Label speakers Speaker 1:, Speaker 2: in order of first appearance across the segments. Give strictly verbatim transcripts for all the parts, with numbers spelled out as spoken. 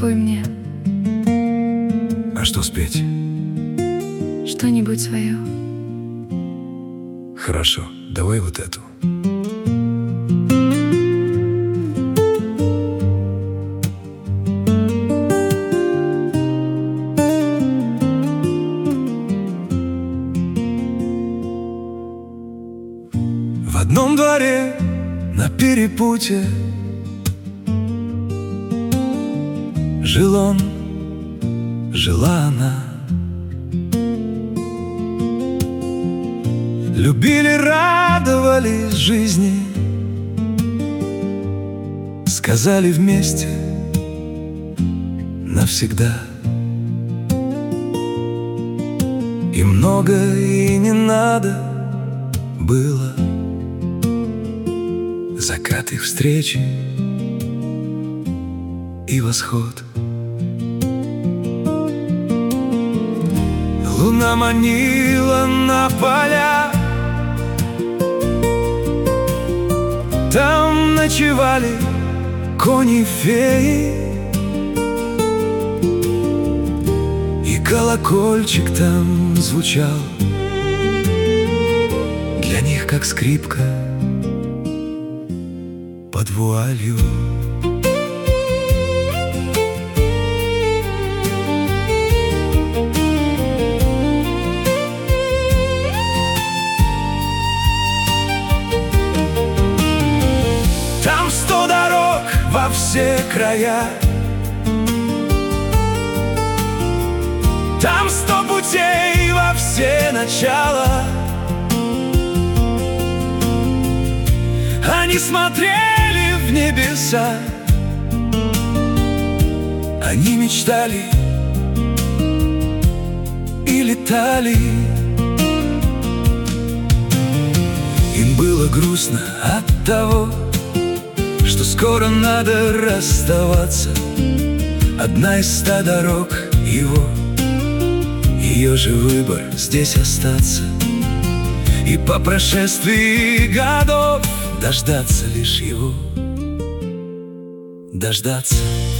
Speaker 1: Спой мне
Speaker 2: А что спеть?
Speaker 1: что-нибудь свое.
Speaker 2: Хорошо, давай вот эту. В одном дворе на перепутье жил он, жила она. Любили, радовались жизни, сказали вместе навсегда. И много и не надо было. Закат их встречи и восход. Луна манила на поля, там ночевали кони-феи, и колокольчик там звучал для них, как скрипка под вуалью. Там сто дорог во все края, там сто путей во все начала. Они смотрели в небеса, они мечтали и летали. Им было грустно от того, что скоро надо расставаться. Одна из ста дорог его, ее же выбор здесь остаться. И по прошествии годов дождаться лишь его, дождаться.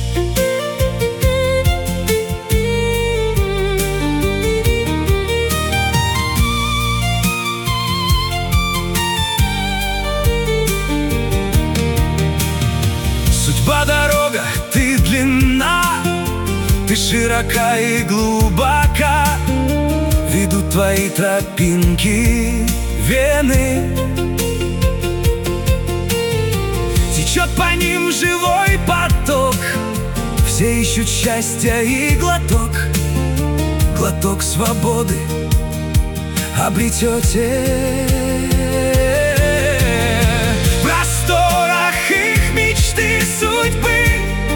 Speaker 2: Судьба дорога, ты длинна, ты широка и глубока. Ведут твои тропинки вены, течет по ним живой поток. Все ищут счастья и глоток, глоток свободы обретете. В просторах их мечты, судьбы,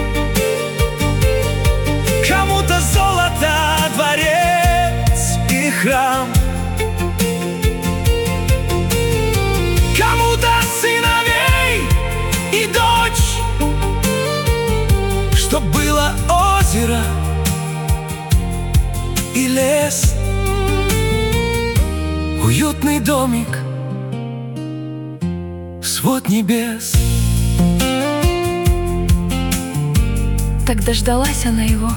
Speaker 2: кому-то золото, дворец и храм, кому-то сыновей и дочь, чтоб было озеро и лес, уютный домик, свод небес.
Speaker 1: Так дождалась она его.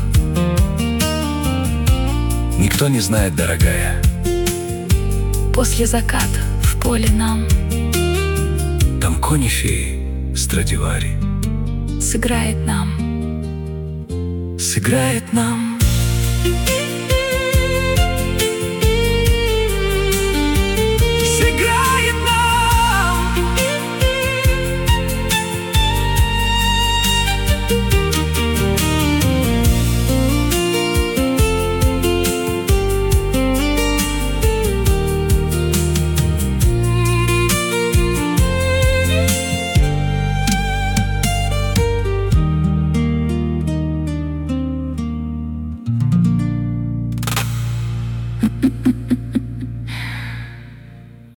Speaker 2: Никто не знает, дорогая.
Speaker 1: После заката в поле нам
Speaker 2: Там кони-феи Страдивари
Speaker 1: сыграет нам,
Speaker 2: сыграет нам.